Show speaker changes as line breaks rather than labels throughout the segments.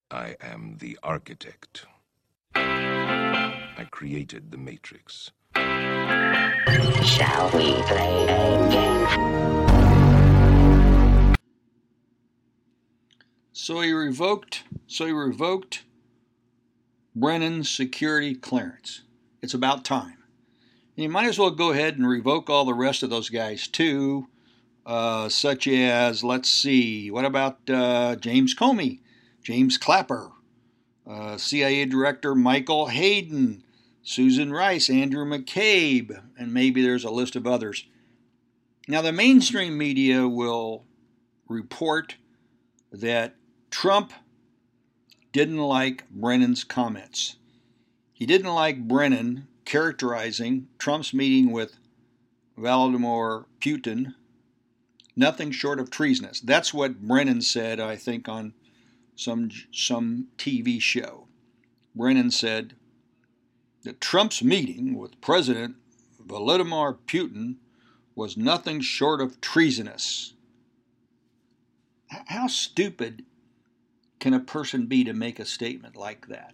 I am the architect. I created the Matrix.
Shall we play a game?
So he revoked Brennan's security clearance. It's about time. And you might as well go ahead and revoke all the rest of those guys too, such as, let's see, what about James Comey, James Clapper, CIA Director Michael Hayden, Susan Rice, Andrew McCabe, and maybe there's a list of others. Now, the mainstream media will report that Trump didn't like Brennan's comments. He didn't like Brennan characterizing Trump's meeting with Vladimir Putin nothing short of treasonous. That's what Brennan said, I think, on some TV show. Brennan said that Trump's meeting with President Vladimir Putin was nothing short of treasonous. How stupid can a person be to make a statement like that?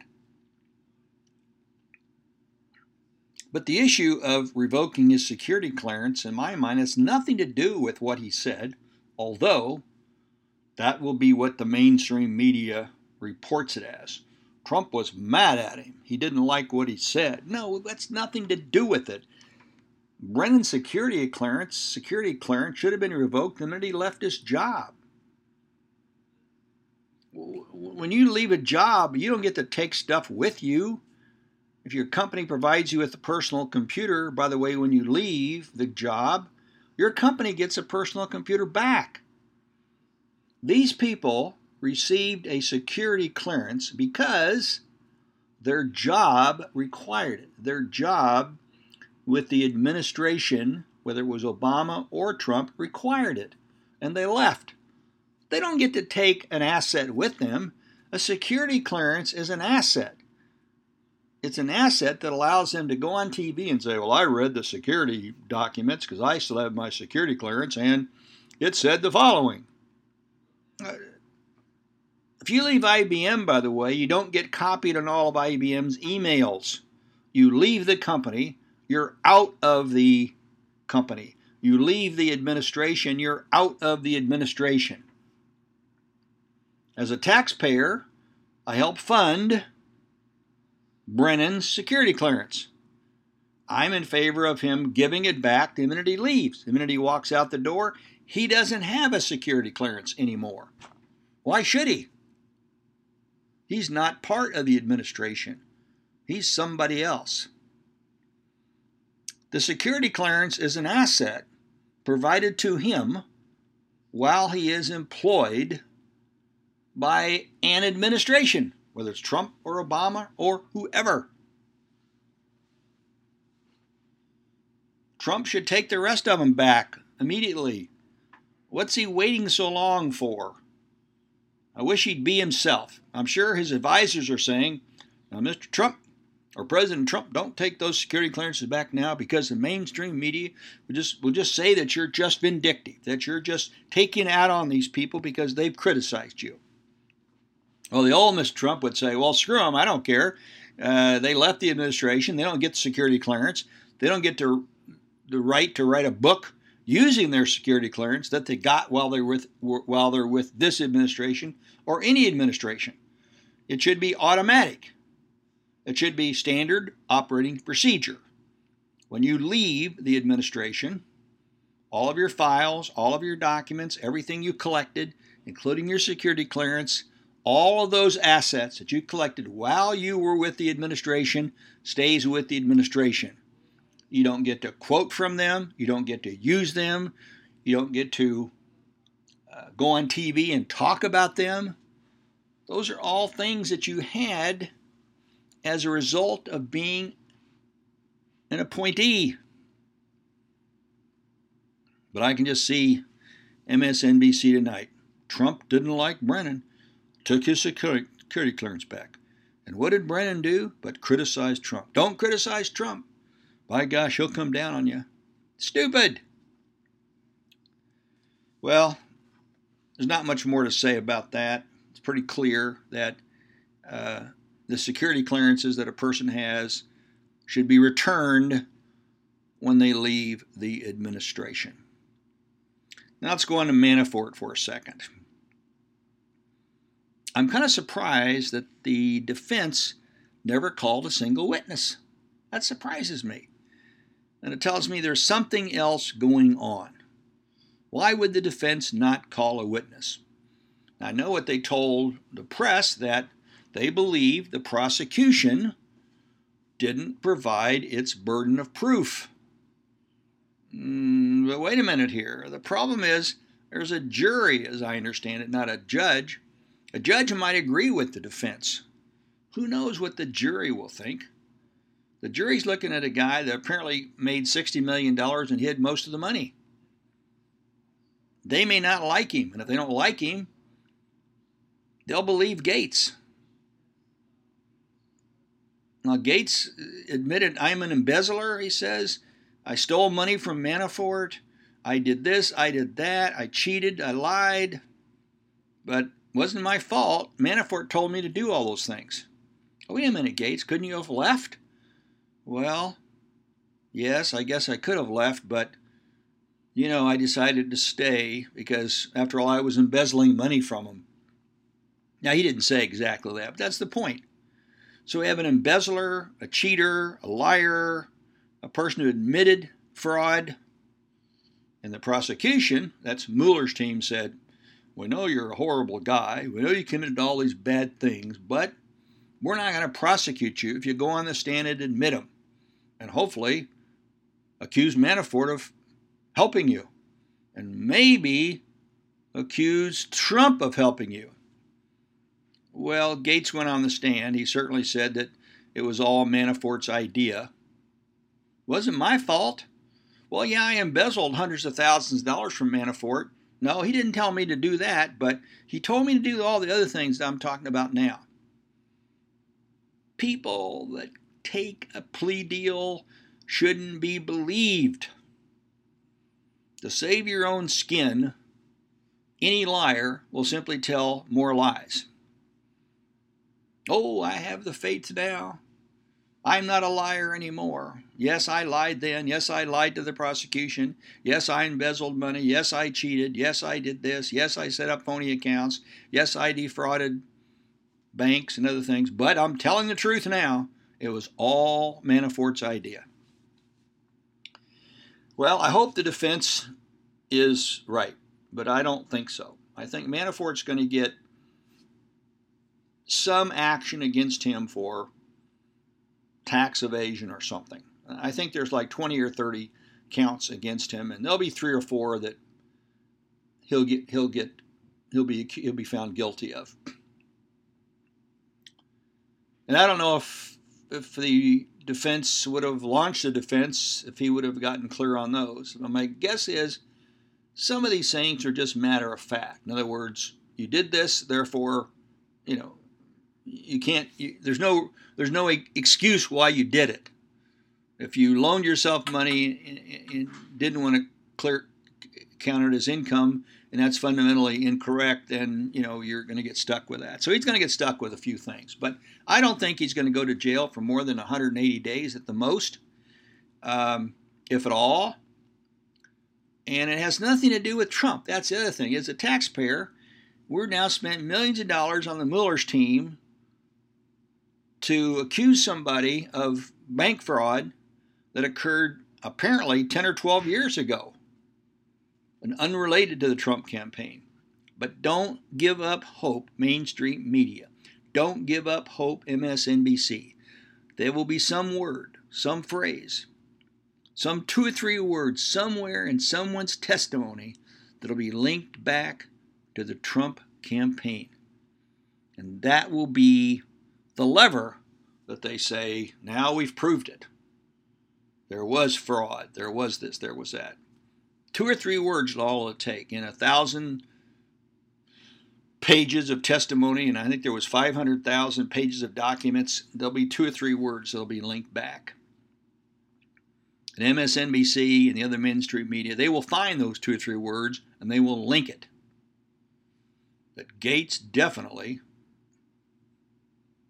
But the issue of revoking his security clearance, in my mind, has nothing to do with what he said, although that will be what the mainstream media reports it as. Trump was mad at him. He didn't like what he said. No, that's nothing to do with it. Brennan's security clearance should have been revoked the minute he left his job. When you leave a job, you don't get to take stuff with you. If your company provides you with a personal computer, by the way, when you leave the job, your company gets a personal computer back. These people received a security clearance because their job required it. Their job with the administration, whether it was Obama or Trump, required it. And they left. They don't get to take an asset with them. A security clearance is an asset. It's an asset that allows them to go on TV and say, well, I read the security documents because I still have my security clearance, and it said the following. If you leave IBM, by the way, you don't get copied on all of IBM's emails. You leave the company, you're out of the company. You leave the administration, you're out of the administration. As a taxpayer, I help fund Brennan's security clearance. I'm in favor of him giving it back the minute he leaves. The minute he walks out the door, he doesn't have a security clearance anymore. Why should he? He's not part of the administration. He's somebody else. The security clearance is an asset provided to him while he is employed by an administration, whether it's Trump or Obama or whoever. Trump should take the rest of them back immediately. What's he waiting so long for? I wish he'd be himself. I'm sure his advisors are saying, now, Mr. Trump or President Trump, don't take those security clearances back now because the mainstream media will just say that you're just vindictive, that you're just taking out on these people because they've criticized you. Well, the old Mr. Trump would say, well, screw them, I don't care. They left the administration. They don't get the security clearance. They don't get the right to write a book using their security clearance that they got while they're with this administration or any administration. It should be automatic. It should be standard operating procedure. When you leave the administration, all of your files, all of your documents, everything you collected, including your security clearance, all of those assets that you collected while you were with the administration stays with the administration. You don't get to quote from them. You don't get to use them. You don't get to go on TV and talk about them. Those are all things that you had as a result of being an appointee. But I can just see MSNBC tonight. Trump didn't like Brennan, took his security clearance back. And what did Brennan do but criticize Trump? Don't criticize Trump. By gosh, he'll come down on you. Stupid. Well, there's not much more to say about that. It's pretty clear that the security clearances that a person has should be returned when they leave the administration. Now let's go on to Manafort for a second. I'm kind of surprised that the defense never called a single witness. That surprises me. And it tells me there's something else going on. Why would the defense not call a witness? I know what they told the press, that they believe the prosecution didn't provide its burden of proof. But wait a minute here. The problem is there's a jury, as I understand it, not a judge. A judge might agree with the defense. Who knows what the jury will think? The jury's looking at a guy that apparently made $60 million and hid most of the money. They may not like him, and if they don't like him, they'll believe Gates. Now, Gates admitted, I'm an embezzler, he says. I stole money from Manafort. I did this, I did that. I cheated, I lied. But it wasn't my fault. Manafort told me to do all those things. Oh, wait a minute, Gates. Couldn't you have left? Well, yes, I guess I could have left, but, I decided to stay because, after all, I was embezzling money from him. Now, he didn't say exactly that, but that's the point. So we have an embezzler, a cheater, a liar, a person who admitted fraud. And the prosecution, that's Mueller's team, said, we know you're a horrible guy. We know you committed all these bad things, but we're not going to prosecute you if you go on the stand and admit them. And hopefully accuse Manafort of helping you. And maybe accuse Trump of helping you. Well, Gates went on the stand. He certainly said that it was all Manafort's idea. Wasn't my fault. Well, yeah, I embezzled hundreds of thousands of dollars from Manafort. No, he didn't tell me to do that, but he told me to do all the other things that I'm talking about now. People that take a plea deal shouldn't be believed. To save your own skin, any liar will simply tell more lies. Oh, I have the faith now. I'm not a liar anymore. Yes, I lied then. Yes, I lied to the prosecution. Yes, I embezzled money. Yes, I cheated. Yes, I did this. Yes, I set up phony accounts. Yes, I defrauded banks and other things. But I'm telling the truth now. It was all Manafort's idea. Well, I hope the defense is right, but I don't think so. I think Manafort's going to get some action against him for tax evasion or something. I think there's like 20 or 30 counts against him, and there'll be 3 or 4 that he'll be found guilty of. And I don't know if the defense would have launched a defense if he would have gotten clear on those. But my guess is some of these things are just matter of fact. In other words, you did this, therefore, you can't. There's no excuse why you did it. If you loaned yourself money and didn't want to count it as income, and that's fundamentally incorrect, then you're going to get stuck with that. So he's going to get stuck with a few things, but I don't think he's going to go to jail for more than 180 days at the most, if at all. And it has nothing to do with Trump. That's the other thing. As a taxpayer, we're now spent millions of dollars on the Mueller's team to accuse somebody of bank fraud that occurred apparently 10 or 12 years ago, and unrelated to the Trump campaign. But don't give up hope, mainstream media. Don't give up hope, MSNBC. There will be some word, some phrase, some 2 or 3 words somewhere in someone's testimony that'll be linked back to the Trump campaign. And that will be the lever that they say, now we've proved it. There was fraud. There was this. There was that. 2 or 3 words is all it'll take. In 1,000 pages of testimony, and I think there was 500,000 pages of documents, there'll be 2 or 3 words that'll be linked back. And MSNBC and the other mainstream media, they will find those 2 or 3 words, and they will link it. That Gates definitely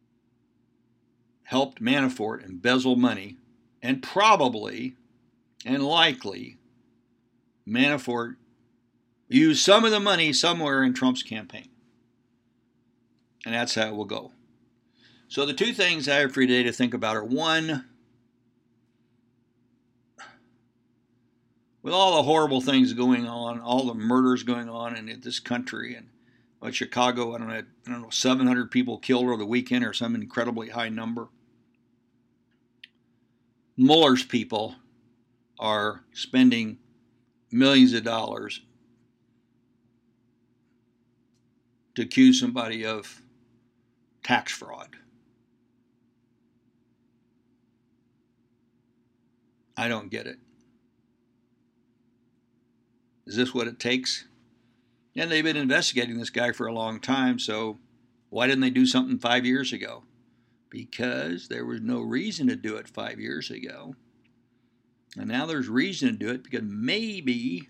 helped Manafort embezzle money, and probably and likely Manafort used some of the money somewhere in Trump's campaign. And that's how it will go. So the two things I have for you today to think about are, one, with all the horrible things going on, all the murders going on in this country, and Chicago, I don't know, 700 people killed over the weekend or some incredibly high number. Mueller's people are spending millions of dollars to accuse somebody of tax fraud. I don't get it. Is this what it takes? And they've been investigating this guy for a long time, so why didn't they do something 5 years ago? Because there was no reason to do it 5 years ago. And now there's reason to do it because maybe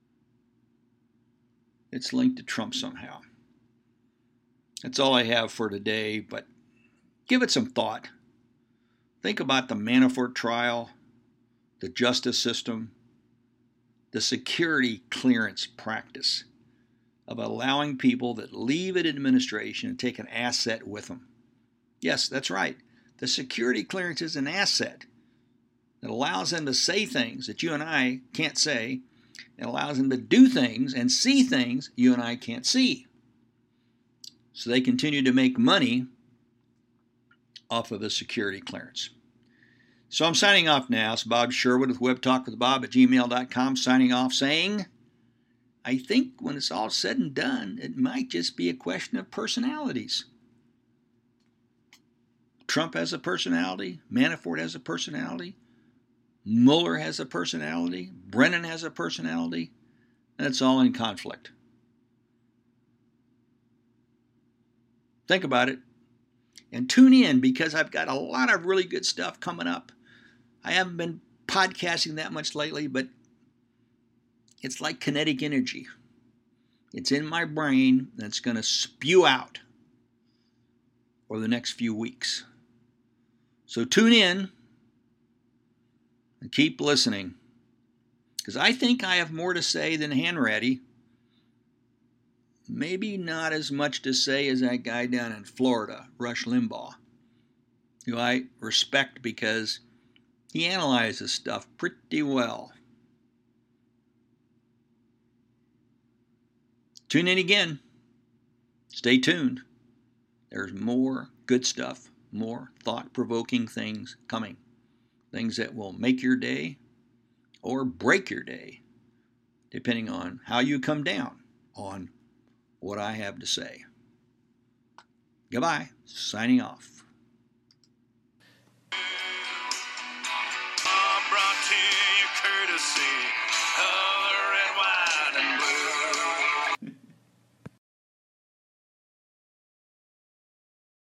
it's linked to Trump somehow. That's all I have for today, but give it some thought. Think about the Manafort trial, the justice system, the security clearance practice of allowing people that leave an administration and take an asset with them. Yes, that's right. The security clearance is an asset that allows them to say things that you and I can't say. It allows them to do things and see things you and I can't see. So they continue to make money off of the security clearance. So I'm signing off now. It's Bob Sherwood with webtalkwithbob@gmail.com, signing off saying, I think when it's all said and done, it might just be a question of personalities. Trump has a personality. Manafort has a personality. Mueller has a personality. Brennan has a personality. And it's all in conflict. Think about it. And tune in because I've got a lot of really good stuff coming up. I haven't been podcasting that much lately, but it's like kinetic energy. It's in my brain and it's going to spew out over the next few weeks. So tune in and keep listening because I think I have more to say than Hanratty. Maybe not as much to say as that guy down in Florida, Rush Limbaugh, who I respect because he analyzes stuff pretty well. Tune in again. Stay tuned. There's more good stuff, more thought-provoking things coming. Things that will make your day or break your day, depending on how you come down on what I have to say. Goodbye. Signing off.
Brought to you courtesy of